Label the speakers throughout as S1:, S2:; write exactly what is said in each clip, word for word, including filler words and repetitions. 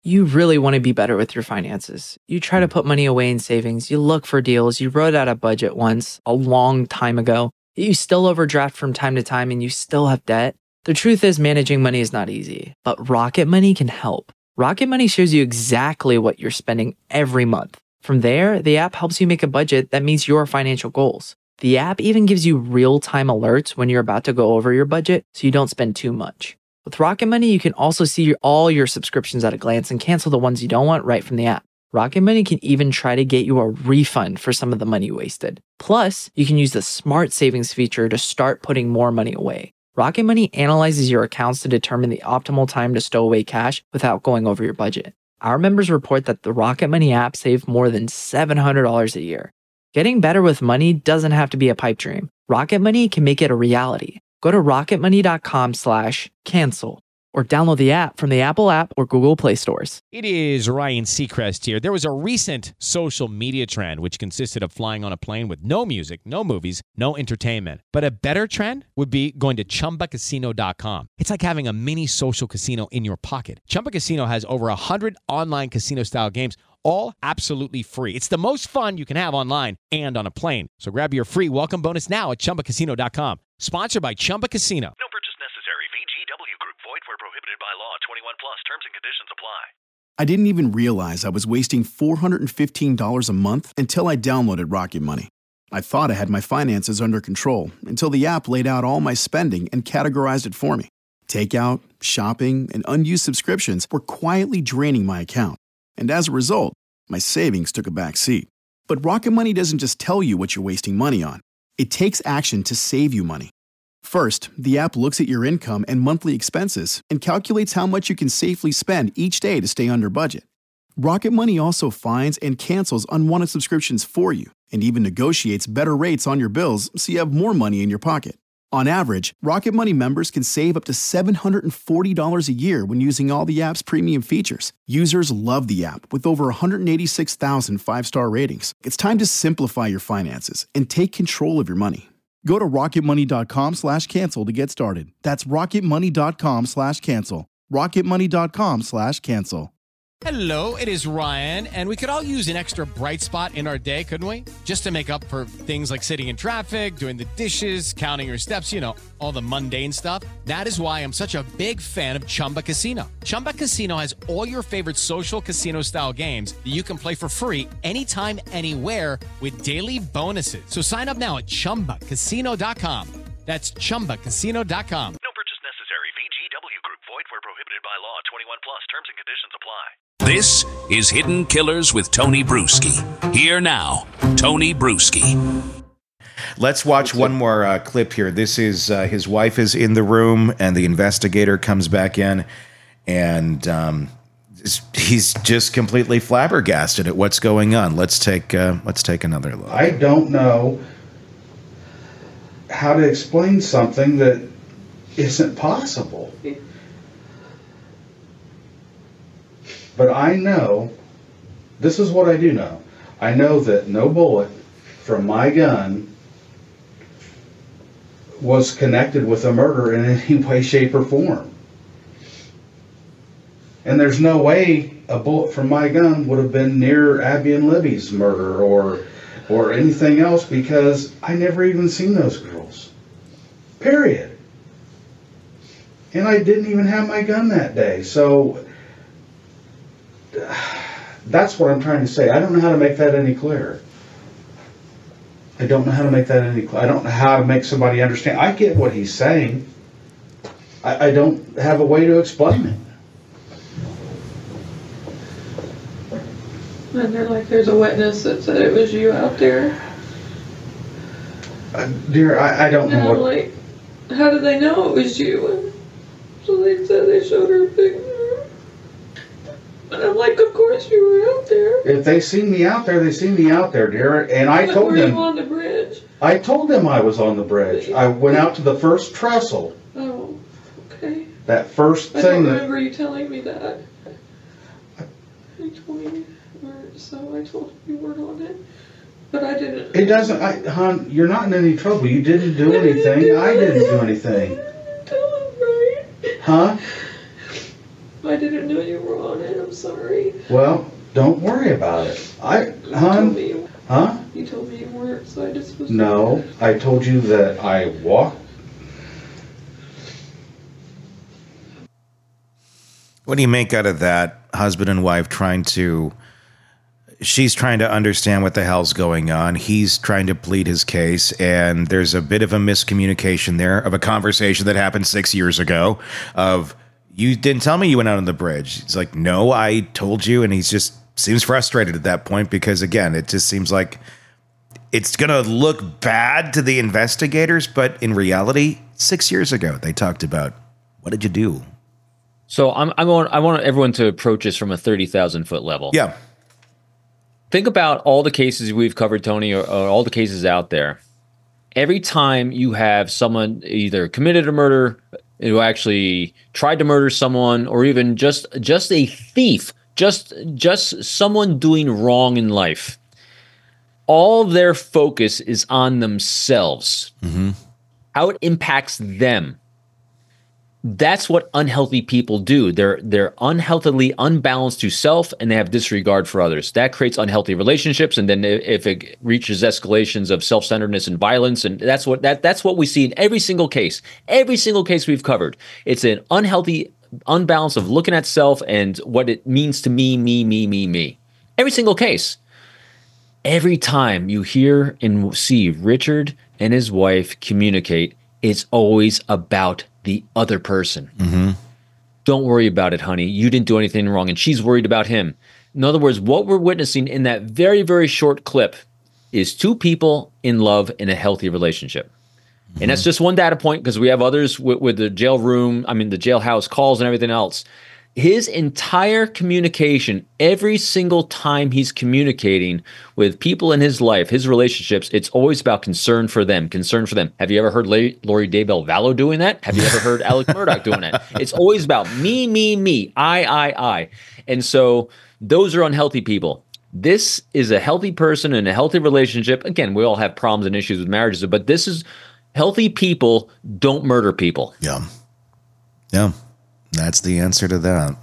S1: You really want to be better with your finances. You try to put money away in savings, you look for deals, you wrote out a budget once, a long time ago, you still overdraft from time to time and you still have debt. The truth is, managing money is not easy, but Rocket Money can help. Rocket Money shows you exactly what you're spending every month. From there, the app helps you make a budget that meets your financial goals. The app even gives you real-time alerts when you're about to go over your budget so you don't spend too much. With Rocket Money, you can also see your, all your subscriptions at a glance and cancel the ones you don't want right from the app. Rocket Money can even try to get you a refund for some of the money wasted. Plus, you can use the Smart Savings feature to start putting more money away. Rocket Money analyzes your accounts to determine the optimal time to stow away cash without going over your budget. Our members report that the Rocket Money app saved more than seven hundred dollars a year. Getting better with money doesn't have to be a pipe dream. Rocket Money can make it a reality. Go to rocketmoney.com slash cancel or download the app from the Apple app or Google Play stores.
S2: It is Ryan Seacrest here. There was a recent social media trend which consisted of flying on a plane with no music, no movies, no entertainment. But a better trend would be going to chumba casino dot com. It's like having a mini social casino in your pocket. Chumba Casino has over one hundred online casino-style games, all absolutely free. It's the most fun you can have online and on a plane. So grab your free welcome bonus now at chumba casino dot com. Sponsored by Chumba Casino.
S3: No purchase necessary. V G W Group. Void where prohibited by law. twenty-one plus. Terms and conditions apply.
S4: I didn't even realize I was wasting four hundred fifteen dollars a month until I downloaded Rocket Money. I thought I had my finances under control until the app laid out all my spending and categorized it for me. Takeout, shopping, and unused subscriptions were quietly draining my account. And as a result, my savings took a back seat. But Rocket Money doesn't just tell you what you're wasting money on. It takes action to save you money. First, the app looks at your income and monthly expenses and calculates how much you can safely spend each day to stay under budget. Rocket Money also finds and cancels unwanted subscriptions for you and even negotiates better rates on your bills so you have more money in your pocket. On average, Rocket Money members can save up to seven hundred forty dollars a year when using all the app's premium features. Users love the app with over one hundred eighty-six thousand five-star ratings. It's time to simplify your finances and take control of your money. Go to rocketmoney.com slash cancel to get started. That's rocketmoney.com slash cancel. rocketmoney.com slash cancel.
S2: Hello, it is Ryan, and we could all use an extra bright spot in our day, couldn't we? Just to make up for things like sitting in traffic, doing the dishes, counting your steps, you know, all the mundane stuff. That is why I'm such a big fan of Chumba Casino. Chumba Casino has all your favorite social casino-style games that you can play for free anytime, anywhere with daily bonuses. So sign up now at chumba casino dot com. That's chumba casino dot com.
S3: No purchase necessary. V G W Group. Void where prohibited by law. twenty-one plus. Terms and conditions apply.
S5: This is Hidden Killers with Tony Bruschi. Here now, Tony Bruschi.
S6: Let's watch one more uh, clip here. This is uh, his wife is in the room, and the investigator comes back in, and um, he's just completely flabbergasted at what's going on. Let's take uh, let's take another look.
S7: I don't know how to explain something that isn't possible. But I know, this is what I do know. I know that no bullet from my gun was connected with a murder in any way, shape, or form. And there's no way a bullet from my gun would have been near Abby and Libby's murder or or anything else, because I never even seen those girls. Period. And I didn't even have my gun that day. So that's what I'm trying to say. I don't know how to make that any clearer. I don't know how to make that any clearer. I don't know how to make somebody understand. I get what he's saying. I, I don't have a way to explain it.
S8: And they're like, there's a witness that said it was you out there.
S7: Uh, dear, I, I don't know
S8: and
S7: what...
S8: I'm like, how did they know it was you? And so they said they showed her a picture. And I'm like, of course you were out there.
S7: If they seen me out there, they seen me out there, dear. And I
S8: but
S7: told
S8: were
S7: them...
S8: you on the bridge?
S7: I told them I was on the bridge. I went out to the first trestle.
S8: Oh, okay.
S7: That first
S8: I
S7: thing
S8: don't
S7: that...
S8: remember you telling me that. You told me, or so I told you you weren't on it. But I didn't...
S7: It doesn't... I, hon, you're not in any trouble. You didn't do
S8: I
S7: anything.
S8: Didn't do
S7: I didn't do anything.
S8: I didn't tell him right.
S7: Huh?
S8: I didn't know you were on it. I'm sorry.
S7: Well, don't worry about it. I,
S8: You
S7: hon,
S8: told me you,
S7: huh?
S8: you told me you weren't, so I just was.
S7: No, I told you that I walked.
S6: What do you make out of that? Husband and wife trying to, she's trying to understand what the hell's going on. He's trying to plead his case, and there's a bit of a miscommunication there of a conversation that happened six years ago of, you didn't tell me you went out on the bridge. It's like, no, I told you. And he's just seems frustrated at that point because, again, it just seems like it's going to look bad to the investigators. But in reality, six years ago, they talked about, what did you do?
S9: So I'm, I want I want everyone to approach this from a thirty thousand foot level.
S6: Yeah.
S9: Think about all the cases we've covered, Tony, or, or all the cases out there. Every time you have someone either committed a murder, who actually tried to murder someone, or even just just a thief, just just someone doing wrong in life, all their focus is on themselves,
S6: mm-hmm.
S9: how it impacts them. That's what unhealthy people do. They're they're unhealthily unbalanced to self, and they have disregard for others. That creates unhealthy relationships, and then if it reaches escalations of self-centeredness and violence, and that's what that that's what we see in every single case. Every single case we've covered, it's an unhealthy unbalance of looking at self and what it means to me, me, me, me, me. Every single case. Every time you hear and see Richard and his wife communicate, it's always about the other person.
S6: Mm-hmm.
S9: Don't worry about it, honey. You didn't do anything wrong. And she's worried about him. In other words, what we're witnessing in that very, very short clip is two people in love in a healthy relationship. Mm-hmm. And that's just one data point because we have others with, with the jail room, I mean, the jailhouse calls and everything else. His entire communication, every single time he's communicating with people in his life, his relationships, it's always about concern for them, concern for them. Have you ever heard La- Lori Daybell Vallow doing that? Have you ever heard Alex Murdaugh doing that? It's always about me, me, me, I, I, I. And so those are unhealthy people. This is a healthy person in a healthy relationship. Again, we all have problems and issues with marriages, but this is healthy people don't murder people.
S6: Yeah. Yeah. That's the answer to that.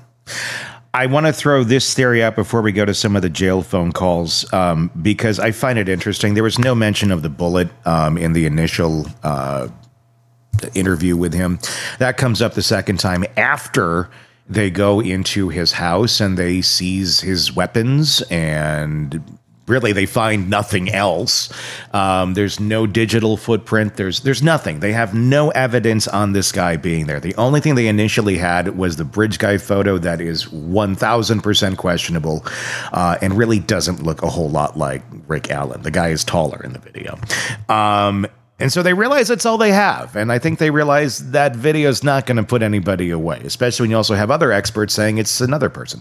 S6: I want to throw this theory out before we go to some of the jail phone calls um, because I find it interesting. There was no mention of the bullet um, in the initial uh, interview with him. That comes up the second time after they go into his house and they seize his weapons, and really they find nothing else. Um, there's no digital footprint. There's there's nothing. They have no evidence on this guy being there. The only thing they initially had was the bridge guy photo that is one thousand percent questionable uh, and really doesn't look a whole lot like Rick Allen. The guy is taller in the video. Um, and so they realize that's all they have. And I think they realize that video is not going to put anybody away, especially when you also have other experts saying it's another person.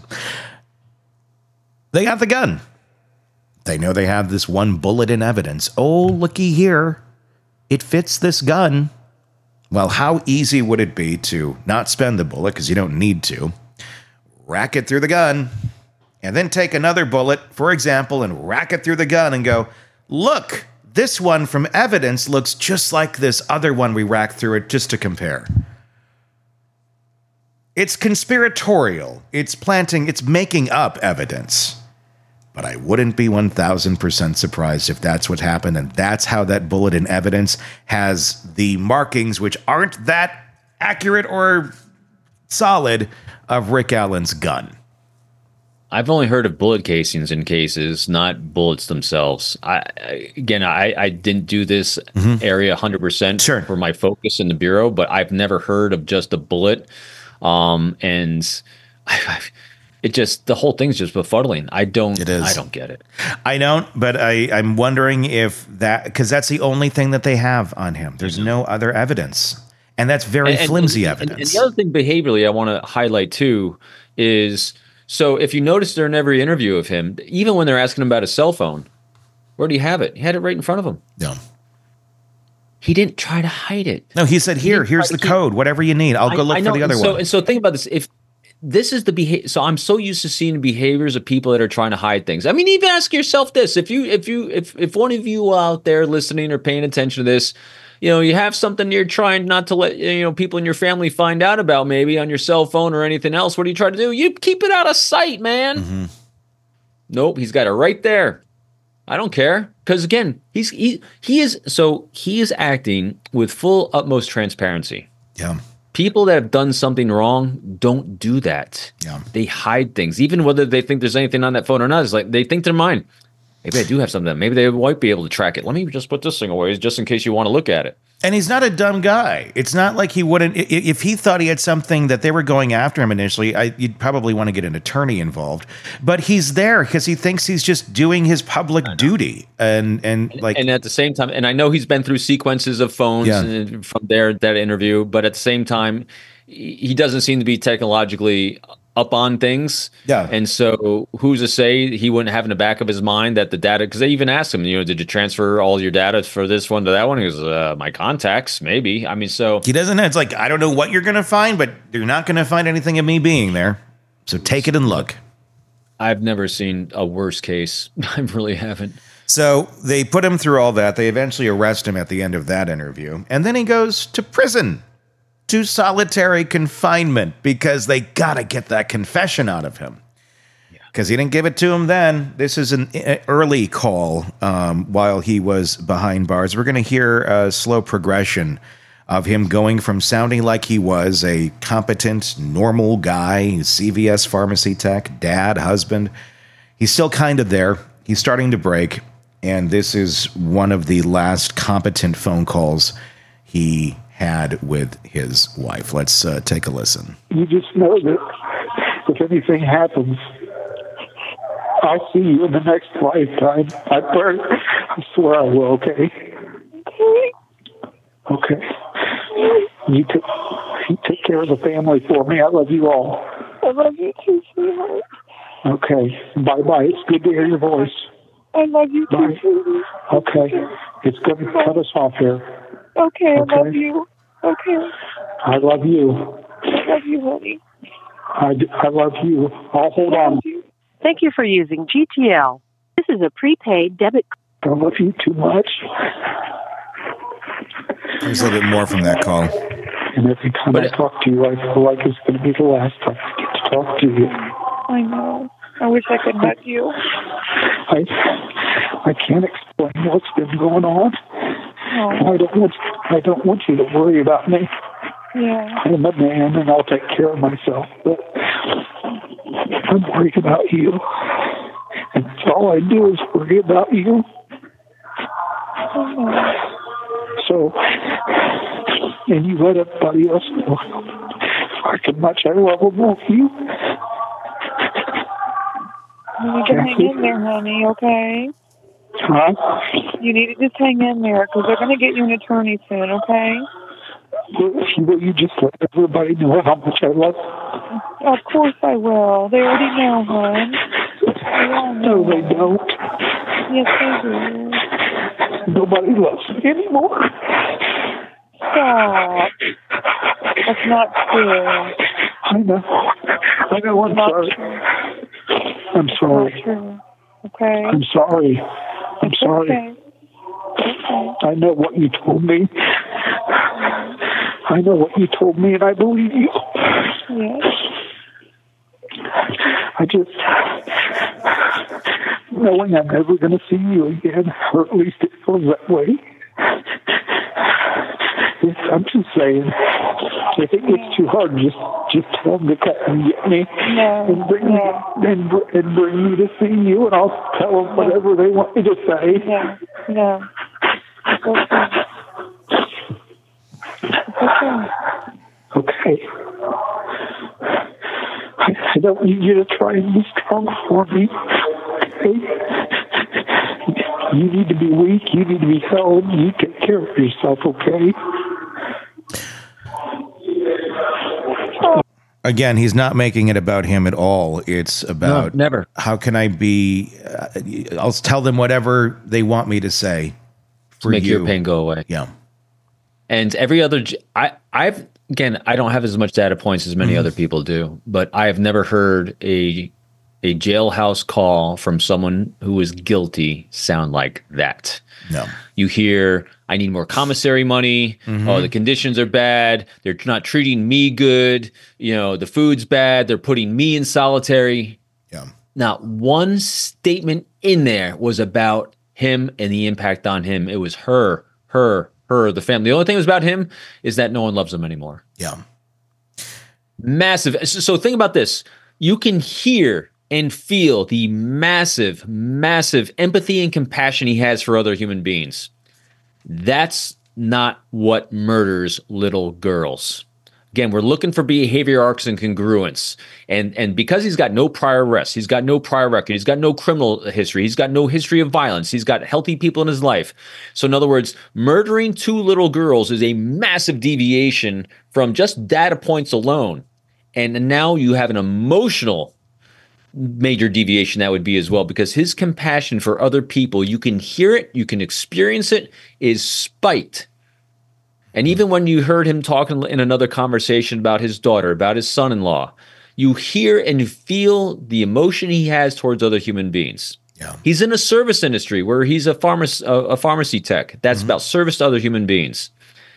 S6: They got the gun. They know they have this one bullet in evidence. Oh, looky here. It fits this gun. Well, how easy would it be to not spend the bullet, because you don't need to, rack it through the gun, and then take another bullet, for example, and rack it through the gun and go, look, this one from evidence looks just like this other one we racked through it just to compare. It's conspiratorial. It's planting, it's making up evidence. But I wouldn't be one thousand percent surprised if that's what happened, and that's how that bullet in evidence has the markings, which aren't that accurate or solid, of Rick Allen's gun.
S9: I've only heard of bullet casings in cases, not bullets themselves. I, I again, I, I didn't do this mm-hmm. area one hundred percent
S6: sure.
S9: for my focus in the Bureau, but I've never heard of just a bullet. Um, and I, I've, It just, the whole thing's just befuddling. I don't,
S6: it is.
S9: I don't get it.
S6: I don't, but I, I'm wondering if that, because that's the only thing that they have on him. There's no other evidence. And that's very
S9: and,
S6: flimsy
S9: and,
S6: evidence.
S9: And, and the other thing behaviorally I want to highlight too is, so if you notice during every interview of him, even when they're asking him about his cell phone, where do you have it? He had it right in front of him.
S6: Yeah.
S9: He didn't try to hide it.
S6: No, he said, here, he here's the code, whatever you need. I'll go I, look I know, for the other
S9: and so,
S6: one.
S9: And so think about this. If, This is the behavior. So I'm so used to seeing behaviors of people that are trying to hide things. I mean, even ask yourself this: if you, if you, if if one of you out there listening or paying attention to this, you know, you have something you're trying not to let, you know, people in your family find out about, maybe on your cell phone or anything else. What do you try to do? You keep it out of sight, man. Mm-hmm. Nope. He's got it right there. I don't care. Because again, he's, he, he is, so he is acting with full utmost transparency.
S6: Yeah.
S9: People that have done something wrong don't do that.
S6: Yeah.
S9: They hide things, even whether they think there's anything on that phone or not. It's like they think to their mind, maybe I do have something. Maybe they might be able to track it. Let me just put this thing away just in case you want to look at it.
S6: And he's not a dumb guy. It's not like he wouldn't. If he thought he had something that they were going after him initially, I, you'd probably want to get an attorney involved. But he's there because he thinks he's just doing his public duty. And and like,
S9: and at the same time, and I know he's been through sequences of phones
S6: Yeah.
S9: from there that interview, but at the same time, he doesn't seem to be technologically up on things.
S6: Yeah.
S9: And so who's to say he wouldn't have in the back of his mind that the data, because they even asked him, you know, did you transfer all your data for this one to that one? He goes, uh, my contacts, maybe. I mean, so
S6: he doesn't know. It's like, I don't know what you're going to find, but you're not going to find anything of me being there. So take it and look.
S9: I've never seen a worse case. I really haven't.
S6: So they put him through all that. They eventually arrest him at the end of that interview. And then he goes to prison, to solitary confinement, because they got to get that confession out of him. Because he didn't give it to him then. This is an early call um, while he was behind bars. We're going to hear a slow progression of him going from sounding like he was a competent, normal guy, C V S pharmacy tech, dad, husband. He's still kind of there. He's starting to break. And this is one of the last competent phone calls he had with his wife. Let's uh, take a listen.
S10: You just know that if anything happens, I'll see you in the next lifetime. I, pray, I swear I will, okay? Okay. You took, you take care of the family for me. I love you all.
S11: I love you too, sweetheart.
S10: Okay. Bye-bye. It's good to hear your voice.
S11: I love you too,
S10: Bye.
S11: sweetie.
S10: Okay. It's going to cut us off here.
S11: Okay, I
S10: Okay.
S11: love you. Okay.
S10: I love you.
S11: I love you, honey.
S10: I, I love you. I'll hold on.
S12: Thank you for using G T L. This is a prepaid debit.
S10: I love you too much.
S6: There's a little bit more from that call.
S10: And every time I talk to you, I feel like it's going to be the last time I get to talk to you.
S11: I know. I wish I could hug you.
S10: I I can't explain what's been going on.
S11: Oh.
S10: I don't want I don't want you to worry about me.
S11: Yeah.
S10: I'm a man and I'll take care of myself, but I'm worried about you. And that's all I do is worry about you.
S11: Oh.
S10: So, and you let everybody else know how much I love both you.
S11: You need to hang in there, honey, okay?
S10: Huh?
S11: You need to just hang in there because they're going to get you an attorney soon, okay?
S10: Will, will you just let everybody know how much I love?
S11: Of course I will. They already know, hon. They all know.
S10: No, they don't.
S11: Yes, they do.
S10: Nobody loves me anymore.
S11: Stop. That's not true.
S10: I know. I know. I'm
S11: Not
S10: sorry.
S11: true.
S10: I'm sorry.
S11: Not true. Okay.
S10: I'm sorry. I'm sorry.
S11: Okay. Okay.
S10: I know what you told me. I know what you told me, and I believe you.
S11: Yes.
S10: I just, knowing I'm never going to see you again, or at least it feels that way. It's, I'm just saying, if it gets too hard, just just tell them to come and get me
S11: No,
S10: and bring
S11: no.
S10: me and, br- and bring me to see you, and I'll tell them whatever they want me to say.
S11: No, no. It's okay. It's okay.
S10: Okay. I, I don't need you to try and be strong for me. Okay? You need to be weak. You need to be held. You take care of yourself, okay?
S6: Again, he's not making it about him at all. It's about
S9: No, never.
S6: How can I be? Uh, I'll tell them whatever they want me to say
S9: To
S6: for
S9: make
S6: you.
S9: your pain go away.
S6: Yeah.
S9: And every other, j- I, I've, again, I don't have as much data points as many
S6: Mhm.
S9: other people do, but I have never heard a a jailhouse call from someone who is guilty sound like that.
S6: No.
S9: You hear, I need more commissary money.
S6: Mm-hmm.
S9: Oh, the conditions are bad. They're not treating me good. You know, the food's bad. They're putting me in solitary.
S6: Yeah.
S9: Not one statement in there was about him and the impact on him. It was her, her, her, the family. The only thing that was about him is that no one loves him anymore.
S6: Yeah.
S9: Massive. So think about this. You can hear and feel the massive, massive empathy and compassion he has for other human beings. That's not what murders little girls. Again, we're looking for behavior arcs and congruence. And, and because he's got no prior arrests, he's got no prior record, he's got no criminal history, he's got no history of violence, he's got healthy people in his life. So in other words, murdering two little girls is a massive deviation from just data points alone. And now you have an emotional major deviation that would be as well, because his compassion for other people, you can hear it, you can experience it, is spite. And even when you heard him talking in another conversation about his daughter, about his son-in-law, you hear and feel the emotion he has towards other human beings.
S6: Yeah.
S9: He's in a service industry where he's a, pharmac- a, a pharmacy tech. That's mm-hmm. about service to other human beings.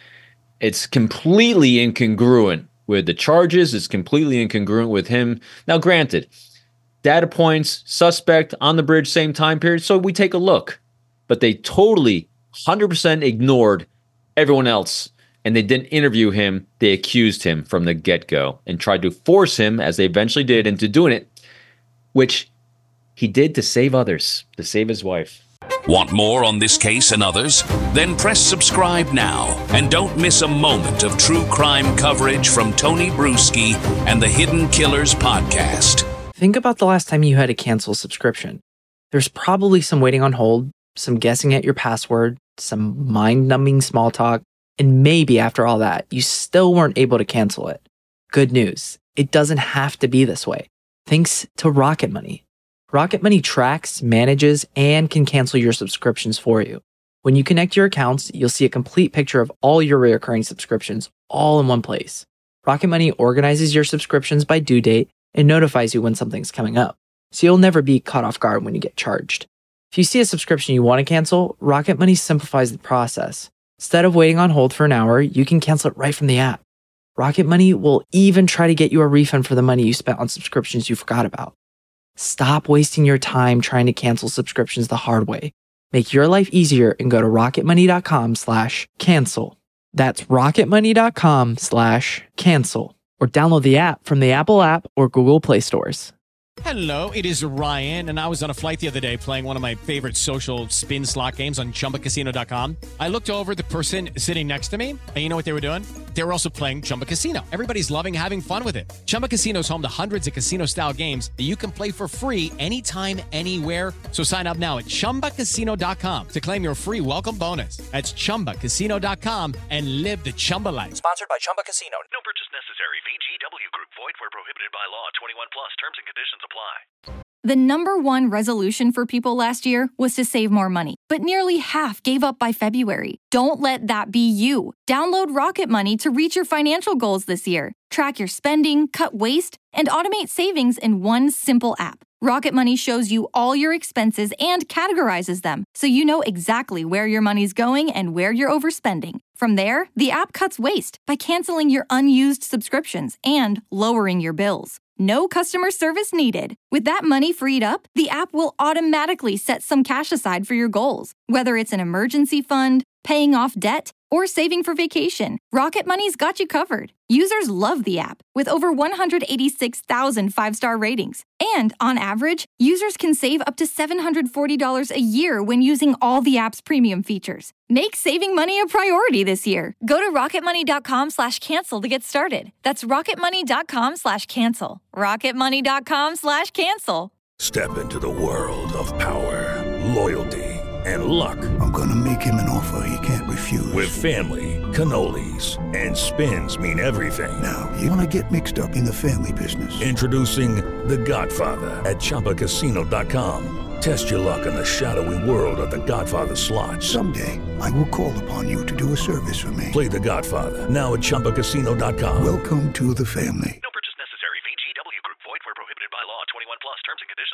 S9: It's completely incongruent with the charges. It's completely incongruent with him. Now, granted, data points, suspect, on the bridge, same time period. So we take a look. But they totally, one hundred percent ignored everyone else. And they didn't interview him. They accused him from the get-go and tried to force him, as they eventually did, into doing it, which he did to save others, to save his wife.
S5: Want more on this case and others? Then press subscribe now and don't miss a moment of true crime coverage from Tony Bruschi and the Hidden Killers podcast.
S1: Think about the last time you had to cancel a subscription. There's probably some waiting on hold, some guessing at your password, some mind-numbing small talk, and maybe after all that, you still weren't able to cancel it. Good news, it doesn't have to be this way. Thanks to Rocket Money. Rocket Money tracks, manages, and can cancel your subscriptions for you. When you connect your accounts, you'll see a complete picture of all your recurring subscriptions all in one place. Rocket Money organizes your subscriptions by due date and notifies you when something's coming up, so you'll never be caught off guard when you get charged. If you see a subscription you want to cancel, Rocket Money simplifies the process. Instead of waiting on hold for an hour, you can cancel it right from the app. Rocket Money will even try to get you a refund for the money you spent on subscriptions you forgot about. Stop wasting your time trying to cancel subscriptions the hard way. Make your life easier and go to rocketmoney.com slash cancel. That's rocketmoney.com slash cancel. Or download the app from the Apple app or Google Play stores.
S2: Hello, it is Ryan, and I was on a flight the other day playing one of my favorite social spin slot games on chumba casino dot com. I looked over at the person sitting next to me, and you know what they were doing? They were also playing Chumba Casino. Everybody's loving having fun with it. Chumba Casino is home to hundreds of casino-style games that you can play for free anytime, anywhere. So sign up now at chumba casino dot com to claim your free welcome bonus. That's chumba casino dot com and live the Chumba life.
S3: Sponsored by Chumba Casino. No purchase necessary. V G W Group. Void where prohibited by law. twenty-one plus. Terms and conditions apply.
S13: The number one resolution for people last year was to save more money, but nearly half gave up by February. Don't let that be you. Download Rocket Money to reach your financial goals this year. Track your spending, cut waste, and automate savings in one simple app. Rocket Money shows you all your expenses and categorizes them, so you know exactly where your money's going and where you're overspending. From there, the app cuts waste by canceling your unused subscriptions and lowering your bills. No customer service needed. With that money freed up, the app will automatically set some cash aside for your goals, whether it's an emergency fund, paying off debt, or saving for vacation. Rocket Money's got you covered. Users love the app, with over one hundred eighty-six thousand five-star ratings. And on average, users can save up to seven hundred forty dollars a year when using all the app's premium features. Make saving money a priority this year. Go to rocketmoney.com slash cancel to get started. That's rocketmoney.com slash cancel. rocketmoney.com slash cancel.
S14: Step into the world of power, loyalty, and luck.
S15: I'm gonna make him an offer he can't refuse.
S14: With family, cannolis, and spins mean everything.
S15: Now, you wanna get mixed up in the family business.
S14: Introducing The Godfather at chumba casino dot com. Test your luck in the shadowy world of The Godfather slot.
S15: Someday, I will call upon you to do a service for me.
S14: Play The Godfather, now at chumba casino dot com.
S15: Welcome to the family.
S3: No purchase necessary. V G W Group. Void where prohibited by law. twenty-one plus. Terms and conditions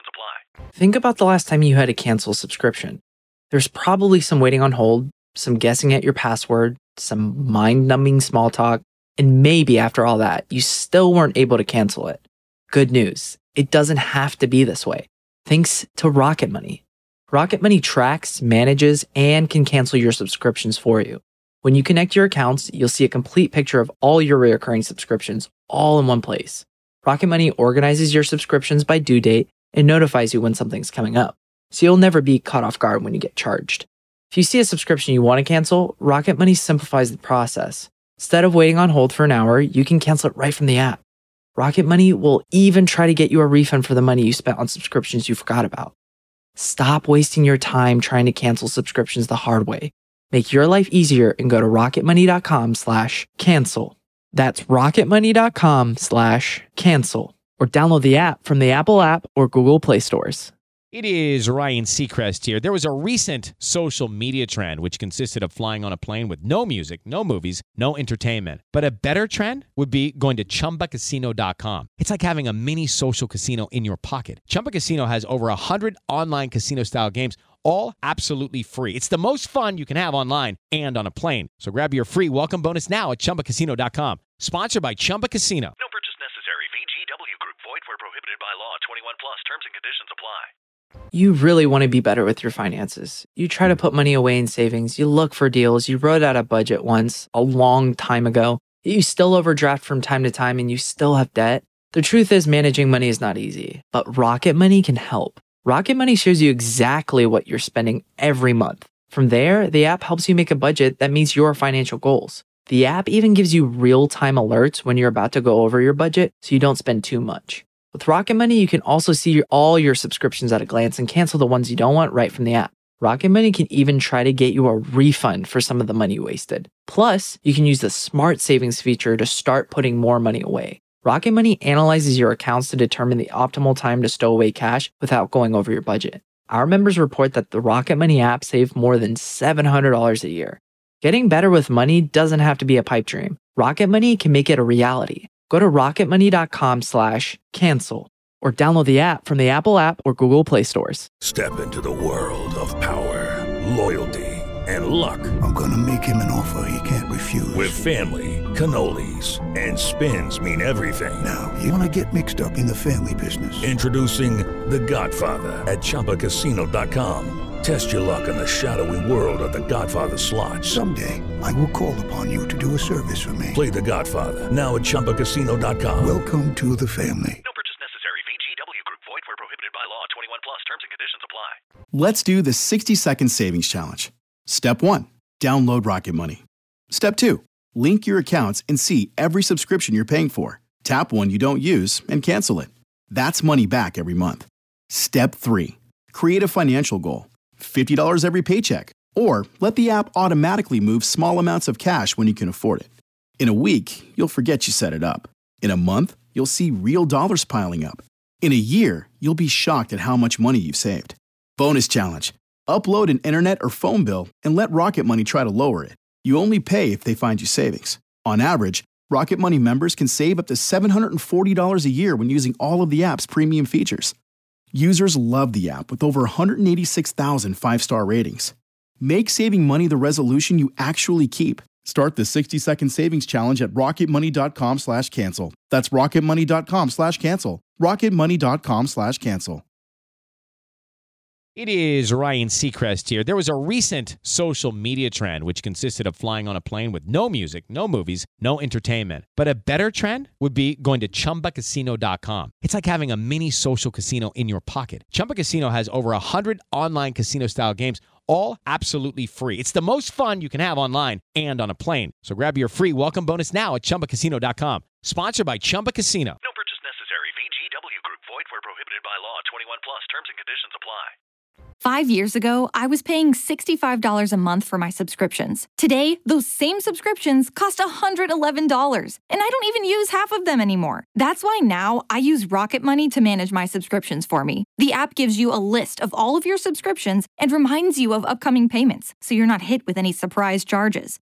S3: apply.
S1: Think about the last time you had to cancel a subscription. There's probably some waiting on hold, some guessing at your password, some mind-numbing small talk, and maybe after all that, you still weren't able to cancel it. Good news, it doesn't have to be this way. Thanks to Rocket Money. Rocket Money tracks, manages, and can cancel your subscriptions for you. When you connect your accounts, you'll see a complete picture of all your recurring subscriptions all in one place. Rocket Money organizes your subscriptions by due date and notifies you when something's coming up, so you'll never be caught off guard when you get charged. If you see a subscription you want to cancel, Rocket Money simplifies the process. Instead of waiting on hold for an hour, you can cancel it right from the app. Rocket Money will even try to get you a refund for the money you spent on subscriptions you forgot about. Stop wasting your time trying to cancel subscriptions the hard way. Make your life easier and go to rocketmoney.com slash cancel. That's rocketmoney.com slash cancel. Or download the app from the Apple app or Google Play stores.
S2: It is Ryan Seacrest here. There was a recent social media trend which consisted of flying on a plane with no music, no movies, no entertainment. But a better trend would be going to chumba casino dot com. It's like having a mini social casino in your pocket. Chumba Casino has over one hundred online casino-style games, all absolutely free. It's the most fun you can have online and on a plane. So grab your free welcome bonus now at chumba casino dot com. Sponsored by Chumba Casino.
S3: No purchase necessary. V G W Group. Void where prohibited by law. twenty-one plus. Terms and conditions apply.
S1: You really want to be better with your finances. You try to put money away in savings. You look for deals. You wrote out a budget once a long time ago. You still overdraft from time to time and you still have debt. The truth is managing money is not easy, but Rocket Money can help. Rocket Money shows you exactly what you're spending every month. From there, the app helps you make a budget that meets your financial goals. The app even gives you real-time alerts when you're about to go over your budget so you don't spend too much. With Rocket Money, you can also see all your subscriptions at a glance and cancel the ones you don't want right from the app. Rocket Money can even try to get you a refund for some of the money you wasted. Plus, you can use the Smart Savings feature to start putting more money away. Rocket Money analyzes your accounts to determine the optimal time to stow away cash without going over your budget. Our members report that the Rocket Money app saved more than seven hundred dollars a year. Getting better with money doesn't have to be a pipe dream. Rocket Money can make it a reality. Go to rocketmoney.com slash cancel or download the app from the Apple app or Google Play stores.
S14: Step into the world of power, loyalty, and luck.
S15: I'm going to make him an offer he can't refuse.
S14: With family, cannolis, and spins mean everything.
S15: Now, you want to get mixed up in the family business.
S14: Introducing The Godfather at chumba casino dot com. Test your luck in the shadowy world of The Godfather slot.
S15: Someday, I will call upon you to do a service for me.
S14: Play The Godfather now at chumba casino dot com.
S15: Welcome to the family.
S3: No purchase necessary. V G W Group. Void where prohibited by law. twenty-one plus. Terms and conditions apply.
S4: Let's do the sixty second savings challenge. Step one, download Rocket Money. Step two, link your accounts and see every subscription you're paying for. Tap one you don't use and cancel it. That's money back every month. Step three, create a financial goal. fifty dollars every paycheck. Or let the app automatically move small amounts of cash when you can afford it. In a week, you'll forget you set it up. In a month, you'll see real dollars piling up. In a year, you'll be shocked at how much money you've saved. Bonus challenge. Upload an internet or phone bill and let Rocket Money try to lower it. You only pay if they find you savings. On average, Rocket Money members can save up to seven hundred forty dollars a year when using all of the app's premium features. Users love the app with over one hundred eighty-six thousand five-star ratings. Make saving money the resolution you actually keep. Start the sixty second savings challenge at rocketmoney.com slash cancel. That's rocketmoney.com slash cancel. rocketmoney.com slash cancel.
S2: It is Ryan Seacrest here. There was a recent social media trend which consisted of flying on a plane with no music, no movies, no entertainment. But a better trend would be going to chumba casino dot com. It's like having a mini social casino in your pocket. Chumba Casino has over one hundred online casino-style games, all absolutely free. It's the most fun you can have online and on a plane. So grab your free welcome bonus now at chumba casino dot com. Sponsored by Chumba Casino.
S3: No purchase necessary. V G W Group. Void where prohibited by law. twenty-one plus. Terms and conditions apply.
S13: Five years ago, I was paying sixty-five dollars a month for my subscriptions. Today, those same subscriptions cost one hundred eleven dollars, and I don't even use half of them anymore. That's why now I use Rocket Money to manage my subscriptions for me. The app gives you a list of all of your subscriptions and reminds you of upcoming payments, so you're not hit with any surprise charges.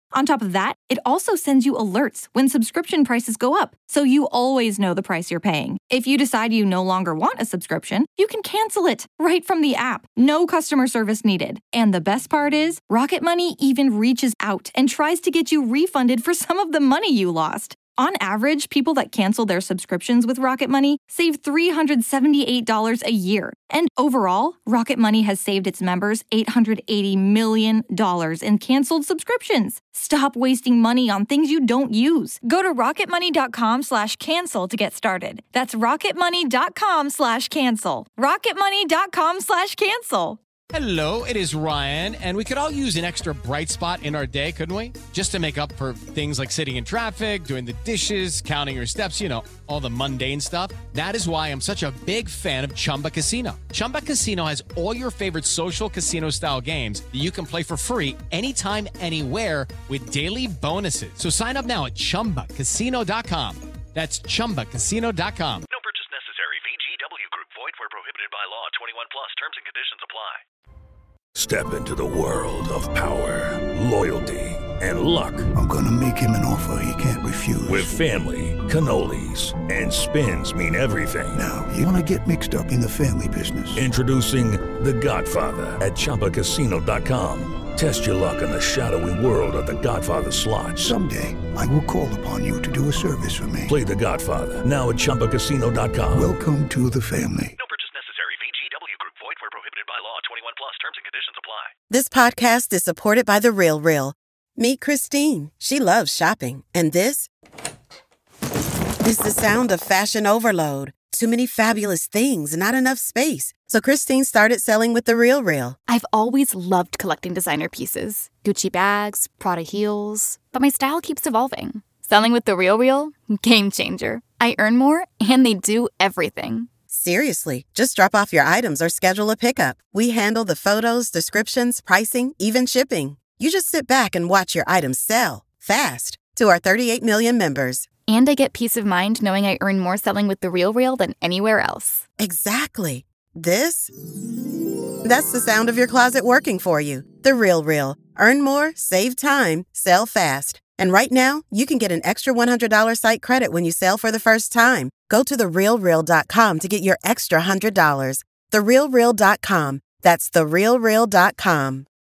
S13: On top of that, it also sends you alerts when subscription prices go up, so you always know the price you're paying. If you decide you no longer want a subscription, you can cancel it right from the app. No customer service needed. And the best part is, Rocket Money even reaches out and tries to get you refunded for some of the money you lost. On average, people that cancel their subscriptions with Rocket Money save three hundred seventy-eight dollars a year. And overall, Rocket Money has saved its members eight hundred eighty million dollars in canceled subscriptions. Stop wasting money on things you don't use. Go to rocketmoney.com slash cancel to get started. That's rocketmoney.com slash cancel. rocketmoney.com slash cancel.
S2: Hello, it is Ryan, and we could all use an extra bright spot in our day, couldn't we? Just to make up for things like sitting in traffic, doing the dishes, counting your steps, you know, all the mundane stuff. That is why I'm such a big fan of Chumba Casino. Chumba Casino has all your favorite social casino-style games that you can play for free anytime, anywhere with daily bonuses. So sign up now at chumba casino dot com. That's chumba casino dot com.
S3: No purchase necessary. V G W Group. Void where prohibited by law. twenty-one plus. Terms and conditions apply.
S14: Step into the world of power, loyalty, and luck.
S15: I'm gonna make him an offer he can't refuse.
S14: With family, cannolis, and spins mean everything.
S15: Now, you wanna get mixed up in the family business.
S14: Introducing The Godfather at Chumba Casino dot com. Test your luck in the shadowy world of The Godfather slot.
S15: Someday, I will call upon you to do a service for me.
S14: Play The Godfather now at Chumba Casino dot com.
S15: Welcome to the family.
S3: No purchase necessary. V G W Group. Void where prohibited by law. twenty-one plus. Terms and conditions apply.
S16: This podcast is supported by The Real Real. Meet Christine. She loves shopping. And this is the sound of fashion overload. Too many fabulous things, not enough space. So Christine started selling with The Real Real.
S17: I've always loved collecting designer pieces. Gucci bags, Prada heels. But my style keeps evolving. Selling with The Real Real? Game changer. I earn more, and they do everything.
S16: Seriously, just drop off your items or schedule a pickup. We handle the photos, descriptions, pricing, even shipping. You just sit back and watch your items sell fast to our thirty-eight million members.
S17: And I get peace of mind knowing I earn more selling with The Real Real than anywhere else.
S16: Exactly. This? That's the sound of your closet working for you. The Real Real. Earn more, save time, sell fast. And right now, you can get an extra one hundred dollars site credit when you sell for the first time. Go to the real real dot com to get your extra one hundred dollars. the real real dot com. That's the real real dot com.